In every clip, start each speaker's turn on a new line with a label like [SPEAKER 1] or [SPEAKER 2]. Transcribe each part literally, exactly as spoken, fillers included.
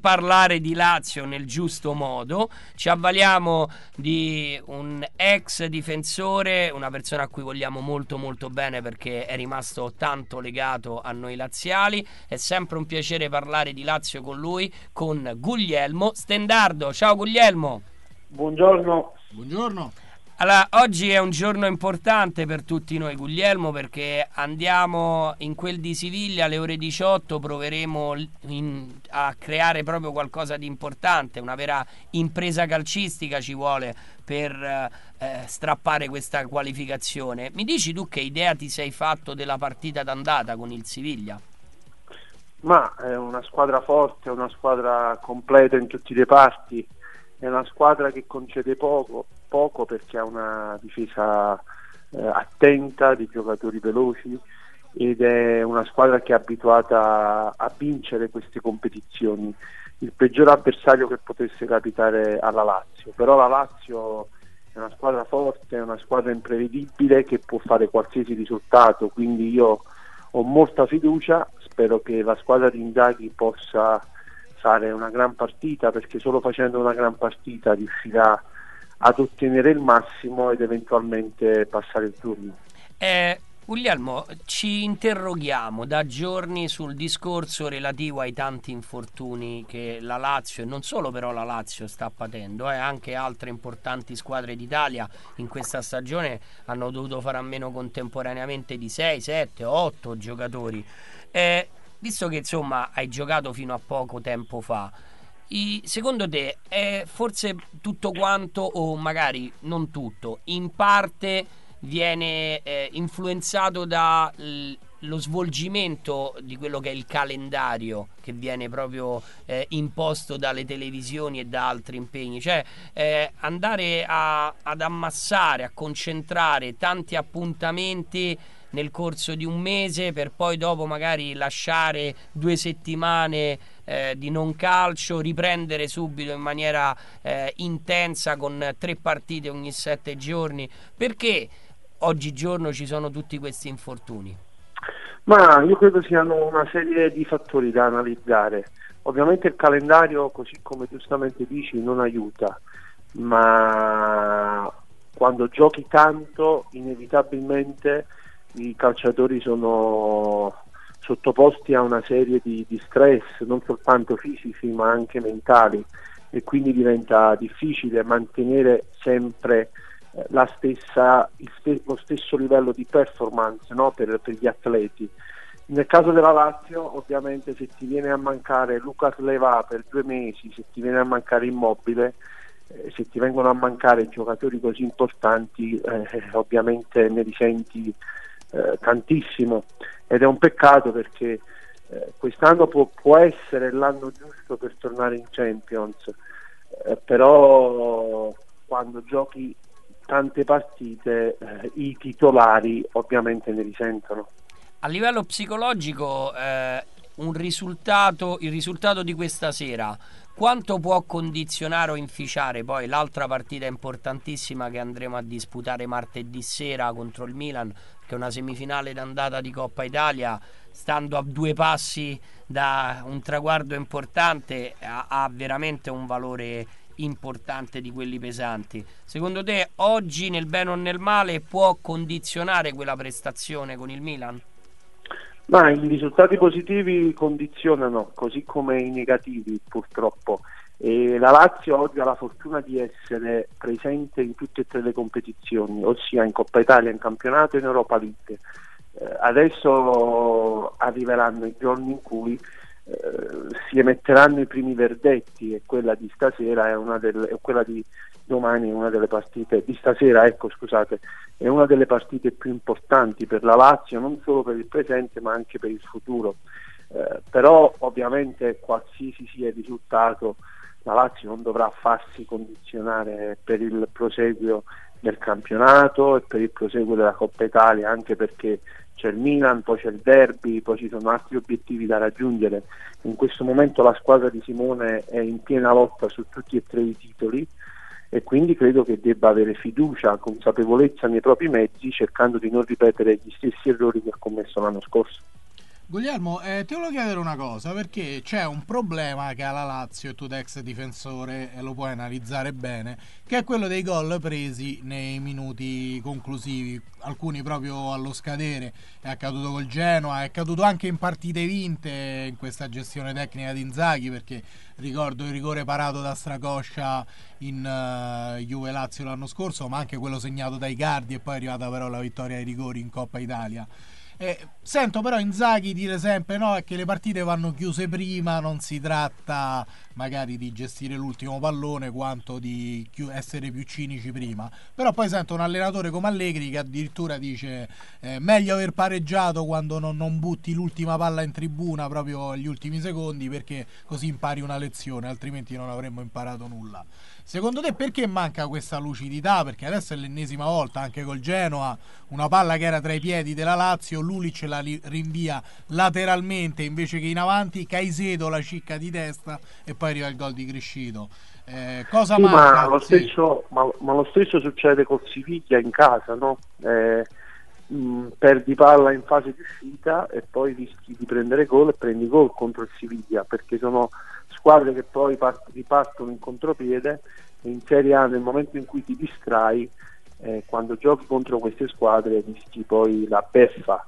[SPEAKER 1] parlare di Lazio nel giusto modo. Ci avvaliamo di un ex difensore, una persona a cui vogliamo molto molto bene perché è rimasto tanto legato a noi laziali. È sempre un piacere parlare di Lazio con lui, con Guglielmo Stendardo. Ciao Guglielmo.
[SPEAKER 2] Buongiorno.
[SPEAKER 3] Buongiorno.
[SPEAKER 1] Allora, oggi è un giorno importante per tutti noi, Guglielmo, perché andiamo in quel di Siviglia alle ore diciotto, proveremo in, a creare proprio qualcosa di importante, una vera impresa calcistica ci vuole per eh, strappare questa qualificazione. Mi dici tu che idea ti sei fatto della partita d'andata con il Siviglia?
[SPEAKER 2] Ma è una squadra forte, una squadra completa in tutti i reparti, è una squadra che concede poco, poco perché ha una difesa eh, attenta, di giocatori veloci, ed è una squadra che è abituata a vincere queste competizioni. Il peggior avversario che potesse capitare alla Lazio, però la Lazio è una squadra forte, è una squadra imprevedibile che può fare qualsiasi risultato, quindi io ho molta fiducia, spero che la squadra di Inzaghi possa fare una gran partita, perché solo facendo una gran partita riuscirà ad ottenere il massimo ed eventualmente passare il turno.
[SPEAKER 1] Eh, Guglielmo, ci interroghiamo da giorni sul discorso relativo ai tanti infortuni che la Lazio, e non solo però la Lazio, sta patendo, eh, anche altre importanti squadre d'Italia in questa stagione hanno dovuto fare a meno contemporaneamente di sei, sette, otto giocatori. Eh, visto che insomma hai giocato fino a poco tempo fa, I, secondo te è forse tutto quanto, o magari non tutto, in parte viene eh, influenzato dallo svolgimento di quello che è il calendario che viene proprio eh, imposto dalle televisioni e da altri impegni, cioè eh, andare a, ad ammassare, a concentrare tanti appuntamenti nel corso di un mese per poi dopo magari lasciare due settimane eh, di non calcio, riprendere subito in maniera eh, intensa con tre partite ogni sette giorni. Perché oggigiorno ci sono tutti questi infortuni?
[SPEAKER 2] Ma io credo siano una serie di fattori da analizzare. Ovviamente il calendario, così come giustamente dici, non aiuta, ma quando giochi tanto inevitabilmente i calciatori sono sottoposti a una serie di, di stress, non soltanto fisici ma anche mentali, e quindi diventa difficile mantenere sempre eh, la stessa, il st- lo stesso livello di performance, no? per, per gli atleti. Nel caso della Lazio, ovviamente, se ti viene a mancare Lucas Leva per due mesi, se ti viene a mancare Immobile, eh, se ti vengono a mancare giocatori così importanti, eh, ovviamente ne risenti Eh, tantissimo, ed è un peccato perché eh, quest'anno può, può essere l'anno giusto per tornare in Champions, eh, però quando giochi tante partite eh, i titolari ovviamente ne risentono.
[SPEAKER 1] A livello psicologico eh, un risultato, il risultato di questa sera quanto può condizionare o inficiare poi l'altra partita importantissima che andremo a disputare martedì sera contro il Milan, che è una semifinale d'andata di Coppa Italia, stando a due passi da un traguardo importante, ha, ha veramente un valore importante di quelli pesanti. Secondo te oggi, nel bene o nel male, può condizionare quella prestazione con il Milan?
[SPEAKER 2] Ma i risultati positivi condizionano, così come i negativi, purtroppo. E la Lazio oggi ha la fortuna di essere presente in tutte e tre le competizioni, ossia in Coppa Italia, in campionato e in Europa League. Eh, adesso arriveranno i giorni in cui eh, si emetteranno i primi verdetti, e quella di stasera è una delle, e quella di domani è una delle partite, di stasera, ecco scusate, è una delle partite più importanti per la Lazio, non solo per il presente ma anche per il futuro. Eh, però ovviamente qualsiasi sia il risultato, la Lazio non dovrà farsi condizionare per il proseguio del campionato e per il proseguio della Coppa Italia, anche perché c'è il Milan, poi c'è il derby, poi ci sono altri obiettivi da raggiungere. In questo momento la squadra di Simone è in piena lotta su tutti e tre i titoli, e quindi credo che debba avere fiducia, consapevolezza nei propri mezzi, cercando di non ripetere gli stessi errori che ha commesso l'anno scorso.
[SPEAKER 3] Guglielmo, eh, ti volevo chiedere una cosa, perché c'è un problema che ha la Lazio, e tu da ex difensore eh, lo puoi analizzare bene, che è quello dei gol presi nei minuti conclusivi, alcuni proprio allo scadere. È accaduto col Genoa, è accaduto anche in partite vinte in questa gestione tecnica di Inzaghi, perché ricordo il rigore parato da Stracoscia in uh, Juve Lazio l'anno scorso, ma anche quello segnato dai Icardi, e poi è arrivata però la vittoria ai rigori in Coppa Italia. Eh, sento però Inzaghi dire sempre no, è che le partite vanno chiuse prima, non si tratta magari di gestire l'ultimo pallone quanto di chi- essere più cinici prima. Però poi sento un allenatore come Allegri che addirittura dice eh, meglio aver pareggiato quando non, non butti l'ultima palla in tribuna proprio agli ultimi secondi, perché così impari una lezione, altrimenti non avremmo imparato nulla. Secondo te perché manca questa lucidità? Perché adesso è l'ennesima volta, anche col Genoa, una palla che era tra i piedi della Lazio, Lulic la li- rinvia lateralmente invece che in avanti, Caicedo la cicca di testa e poi arriva il gol di Criscito. Eh, cosa
[SPEAKER 2] Sì, ma
[SPEAKER 3] manca?
[SPEAKER 2] lo
[SPEAKER 3] Sì.
[SPEAKER 2] stesso, ma, ma lo stesso succede col Siviglia in casa, no? Eh, mh, perdi palla in fase di uscita e poi rischi di prendere gol e prendi gol contro il Siviglia, perché sono squadre che poi part- ripartono in contropiede, e in Serie A nel momento in cui ti distrai, eh, quando giochi contro queste squadre rischi poi la beffa.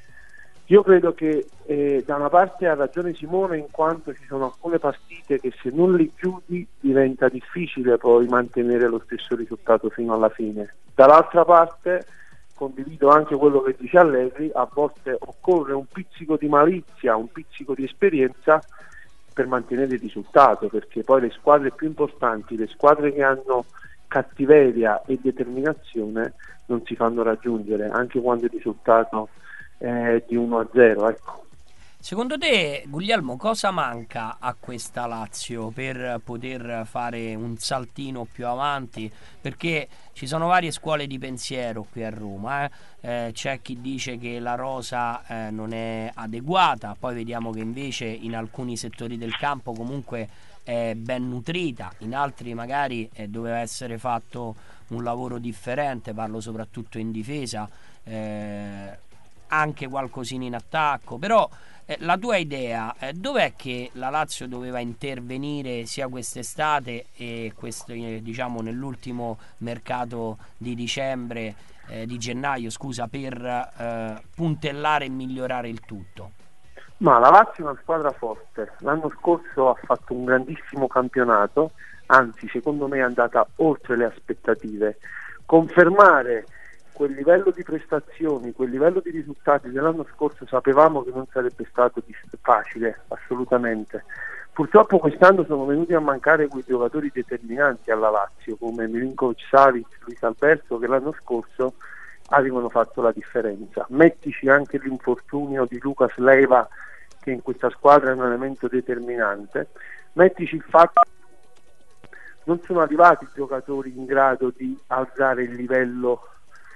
[SPEAKER 2] Io credo che eh, da una parte ha ragione Simone, in quanto ci sono alcune partite che se non le chiudi diventa difficile poi mantenere lo stesso risultato fino alla fine. Dall'altra parte condivido anche quello che dice Allegri, a volte occorre un pizzico di malizia, un pizzico di esperienza per mantenere il risultato, perché poi le squadre più importanti, le squadre che hanno cattiveria e determinazione non si fanno raggiungere, anche quando il risultato è di uno a zero, ecco.
[SPEAKER 1] Secondo te, Guglielmo, cosa manca a questa Lazio per poter fare un saltino più avanti? Perché ci sono varie scuole di pensiero qui a Roma. Eh? Eh, c'è chi dice che la rosa eh, non è adeguata, poi vediamo che invece in alcuni settori del campo comunque è ben nutrita, in altri magari eh, doveva essere fatto un lavoro differente, parlo soprattutto in difesa, eh, anche qualcosina in attacco, però eh, la tua idea, eh, dov'è che la Lazio doveva intervenire sia quest'estate e questo, eh, diciamo nell'ultimo mercato di dicembre, eh, di gennaio, scusa, per eh, puntellare e migliorare il tutto?
[SPEAKER 2] Ma la Lazio è una squadra forte, l'anno scorso ha fatto un grandissimo campionato, anzi secondo me è andata oltre le aspettative. Confermare quel livello di prestazioni, quel livello di risultati dell'anno scorso sapevamo che non sarebbe stato facile, assolutamente. Purtroppo quest'anno sono venuti a mancare quei giocatori determinanti alla Lazio come Milinkovic-Savic, Luis Alberto, che l'anno scorso avevano fatto la differenza. Mettici anche l'infortunio di Lucas Leiva, che in questa squadra è un elemento determinante. Mettici il fatto che non sono arrivati giocatori in grado di alzare il livello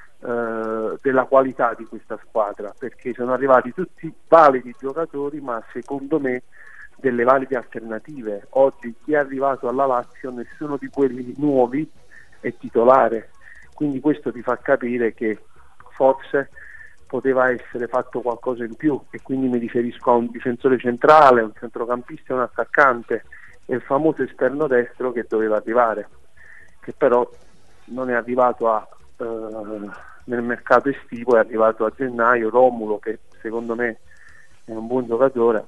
[SPEAKER 2] eh, della qualità di questa squadra, perché sono arrivati tutti validi giocatori, ma secondo me delle valide alternative. Oggi chi è arrivato alla Lazio, nessuno di quelli nuovi è titolare, quindi questo ti fa capire che forse poteva essere fatto qualcosa in più, e quindi mi riferisco a un difensore centrale, un centrocampista e un attaccante, e il famoso esterno destro che doveva arrivare, che però non è arrivato a, eh, nel mercato estivo, è arrivato a gennaio. Romulo, che secondo me è un buon giocatore,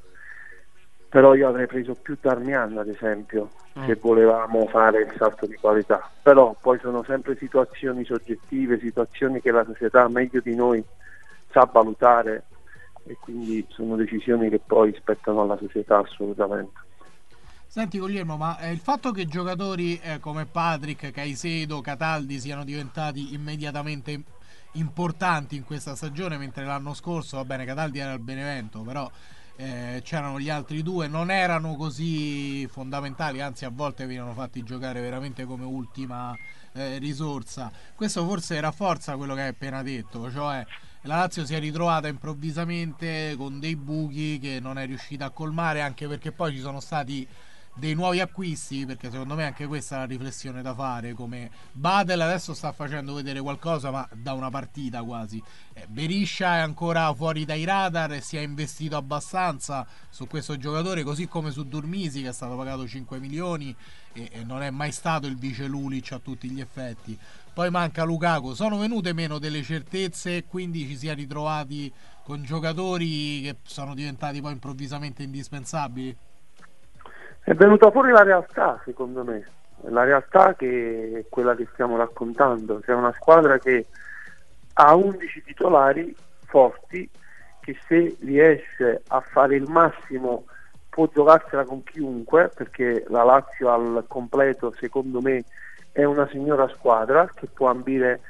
[SPEAKER 2] però io avrei preso più Darmian ad esempio, mm. se volevamo fare il salto di qualità. Però poi sono sempre situazioni soggettive, situazioni che la società meglio di noi sa valutare, e quindi sono decisioni che poi spettano alla società assolutamente.
[SPEAKER 3] Senti Guglielmo, ma eh, il fatto che giocatori eh, come Patrick, Caicedo, Cataldi siano diventati immediatamente importanti in questa stagione, mentre l'anno scorso, va bene, Cataldi era al Benevento, però eh, c'erano gli altri due, non erano così fondamentali, anzi a volte venivano fatti giocare veramente come ultima eh, risorsa. Questo forse rafforza quello che hai appena detto, cioè la Lazio si è ritrovata improvvisamente con dei buchi che non è riuscita a colmare, anche perché poi ci sono stati dei nuovi acquisti, perché secondo me anche questa è la riflessione da fare, come Badel adesso sta facendo vedere qualcosa ma da una partita quasi, eh, Berisha è ancora fuori dai radar e si è investito abbastanza su questo giocatore, così come su Durmisi che è stato pagato cinque milioni e, e non è mai stato il vice Lulic a tutti gli effetti. Poi manca Lukaku, sono venute meno delle certezze e quindi ci si è ritrovati con giocatori che sono diventati poi improvvisamente indispensabili.
[SPEAKER 2] È venuta fuori la realtà, secondo me, la realtà che è quella che stiamo raccontando. C'è una squadra che ha undici titolari forti, che se riesce a fare il massimo può giocarsela con chiunque, perché la Lazio al completo secondo me è una signora squadra che può ambire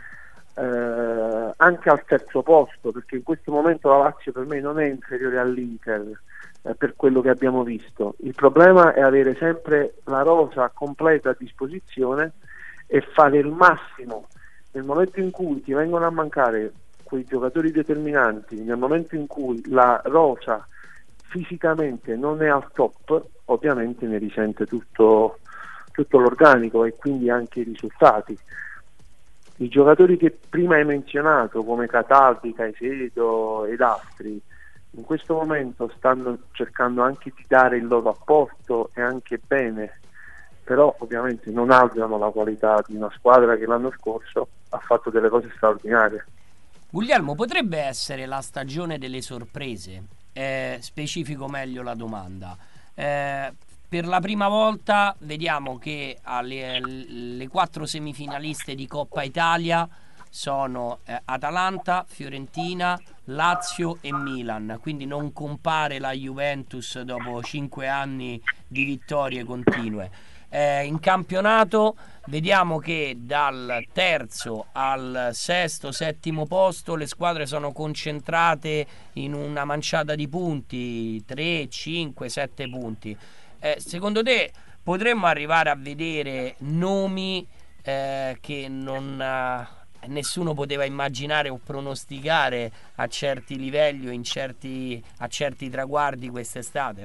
[SPEAKER 2] eh, anche al terzo posto, perché in questo momento la Lazio per me non è inferiore all'Inter eh, per quello che abbiamo visto. Il problema è avere sempre la rosa completa a disposizione e fare il massimo nel momento in cui ti vengono a mancare quei giocatori determinanti, nel momento in cui la rosa fisicamente non è al top, ovviamente ne risente tutto tutto l'organico e quindi anche i risultati. I giocatori che prima hai menzionato come Cataldi, Caicedo ed altri in questo momento stanno cercando anche di dare il loro apporto e anche bene, però ovviamente non alzano la qualità di una squadra che l'anno scorso ha fatto delle cose straordinarie.
[SPEAKER 1] Guglielmo, potrebbe essere la stagione delle sorprese? Eh, specifico meglio la domanda. Eh, Per la prima volta vediamo che alle, le quattro semifinaliste di Coppa Italia sono eh, Atalanta, Fiorentina, Lazio e Milan, quindi non compare la Juventus dopo cinque anni di vittorie continue. Eh, in campionato vediamo che dal terzo al sesto, settimo posto le squadre sono concentrate in una manciata di punti, tre, cinque, sette punti. Eh, secondo te potremmo arrivare a vedere nomi eh, che non eh, nessuno poteva immaginare o pronosticare a certi livelli o in certi, a certi traguardi quest'estate?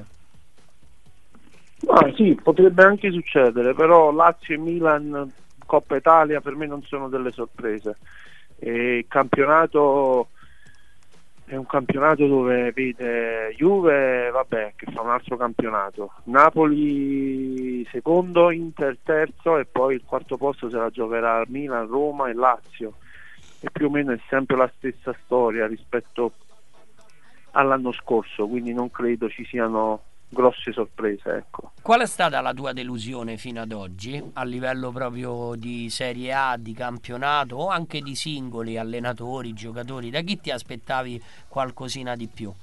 [SPEAKER 2] Ah, sì, potrebbe anche succedere, però Lazio e Milan Coppa Italia per me non sono delle sorprese. E il campionato è un campionato dove vede Juve, vabbè, che fa un altro campionato, Napoli secondo, Inter terzo e poi il quarto posto se la giocherà Milan, Roma e Lazio, e più o meno è sempre la stessa storia rispetto all'anno scorso, quindi non credo ci siano grosse sorprese, ecco.
[SPEAKER 1] Qual è stata la tua delusione fino ad oggi a livello proprio di Serie A, di campionato o anche di singoli allenatori, giocatori? Da chi ti aspettavi qualcosina di più?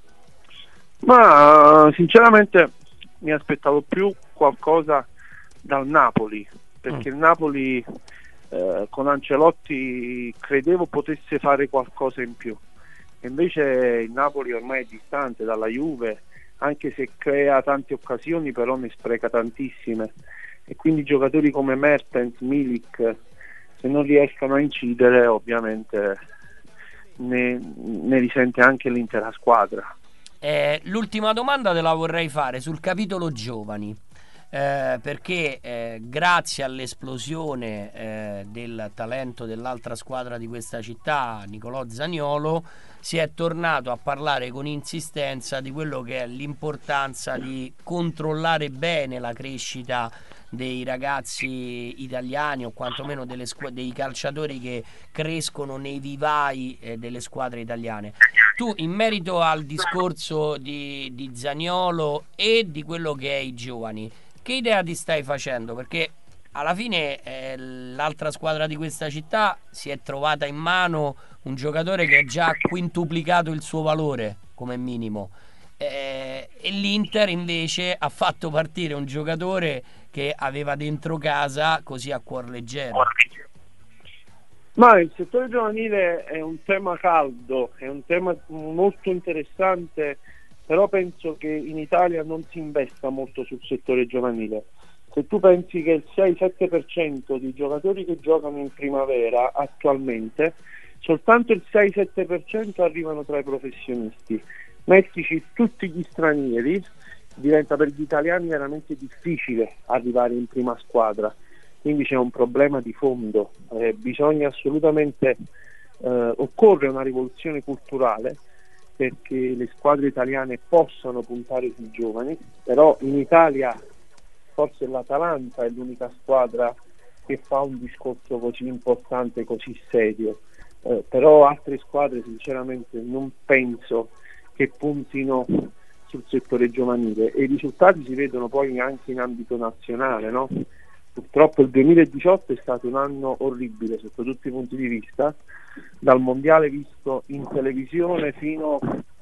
[SPEAKER 2] Ma sinceramente mi aspettavo più qualcosa dal Napoli, perché mm. il Napoli eh, con Ancelotti credevo potesse fare qualcosa in più, e invece il Napoli ormai è distante dalla Juve, anche se crea tante occasioni però ne spreca tantissime, e quindi giocatori come Mertens, Milik, se non riescono a incidere ovviamente ne, ne risente anche l'intera squadra.
[SPEAKER 1] Eh, l'ultima domanda te la vorrei fare sul capitolo giovani, eh, perché eh, grazie all'esplosione eh, del talento dell'altra squadra di questa città, Nicolò Zaniolo, si è tornato a parlare con insistenza di quello che è l'importanza di controllare bene la crescita dei ragazzi italiani o quantomeno delle squ- dei calciatori che crescono nei vivai eh, delle squadre italiane. Tu in merito al discorso di, di Zaniolo e di quello che è i giovani, che idea ti stai facendo? Perché alla fine eh, l'altra squadra di questa città si è trovata in mano un giocatore che ha già quintuplicato il suo valore come minimo, eh, e l'Inter invece ha fatto partire un giocatore che aveva dentro casa così a cuor leggero.
[SPEAKER 2] Ma il settore giovanile è un tema caldo, è un tema molto interessante, però penso che in Italia non si investa molto sul settore giovanile. Se tu pensi che il sei sette per cento di giocatori che giocano in primavera attualmente, soltanto il sei sette per cento arrivano tra i professionisti. Mettici tutti gli stranieri diventa per gli italiani veramente difficile arrivare in prima squadra, quindi c'è un problema di fondo, eh, bisogna assolutamente, eh, occorre una rivoluzione culturale perché le squadre italiane possano puntare sui giovani, però in Italia forse l'Atalanta è l'unica squadra che fa un discorso così importante, così serio, eh, però altre squadre sinceramente non penso che puntino sul settore giovanile, e i risultati si vedono poi anche in ambito nazionale, no? Purtroppo il duemiladiciotto è stato un anno orribile sotto tutti i punti di vista, dal mondiale visto in televisione fino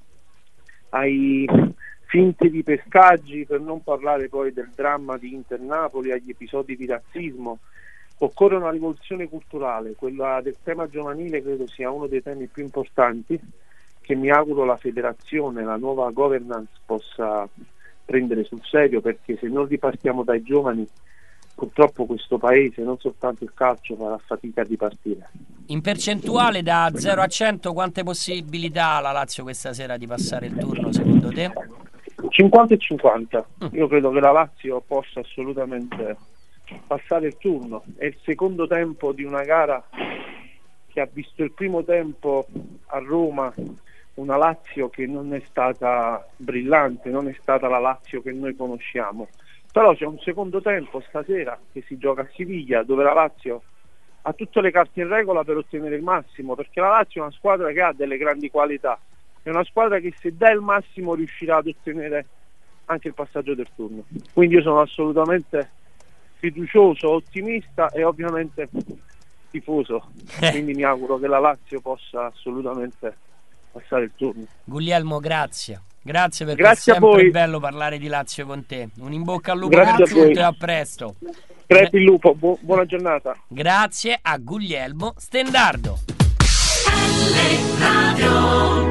[SPEAKER 2] ai finti di pescaggi, per non parlare poi del dramma di Inter-Napoli, agli episodi di razzismo. Occorre una rivoluzione culturale, quella del tema giovanile credo sia uno dei temi più importanti, che mi auguro la federazione, la nuova governance possa prendere sul serio, perché se non ripartiamo dai giovani purtroppo questo paese, non soltanto il calcio, farà fatica a ripartire.
[SPEAKER 1] In percentuale da zero a cento quante possibilità ha la Lazio questa sera di passare il turno secondo te?
[SPEAKER 2] cinquanta e cinquanta. Io credo che la Lazio possa assolutamente passare il turno. È il secondo tempo di una gara che ha visto il primo tempo a Roma una Lazio che non è stata brillante, non è stata la Lazio che noi conosciamo, però c'è un secondo tempo stasera che si gioca a Siviglia, dove la Lazio ha tutte le carte in regola per ottenere il massimo, perché la Lazio è una squadra che ha delle grandi qualità, è una squadra che se dà il massimo riuscirà ad ottenere anche il passaggio del turno. Quindi io sono assolutamente fiducioso, ottimista e ovviamente tifoso, quindi mi auguro che la Lazio possa assolutamente passare il turno.
[SPEAKER 1] Guglielmo, grazie. Grazie perché
[SPEAKER 2] grazie
[SPEAKER 1] è sempre
[SPEAKER 2] a voi.
[SPEAKER 1] bello parlare di Lazio con te. Un in bocca al lupo
[SPEAKER 2] Grazie
[SPEAKER 1] per tutto e a presto.
[SPEAKER 2] Crepi il lupo, bu- buona giornata.
[SPEAKER 1] Grazie a Guglielmo Stendardo.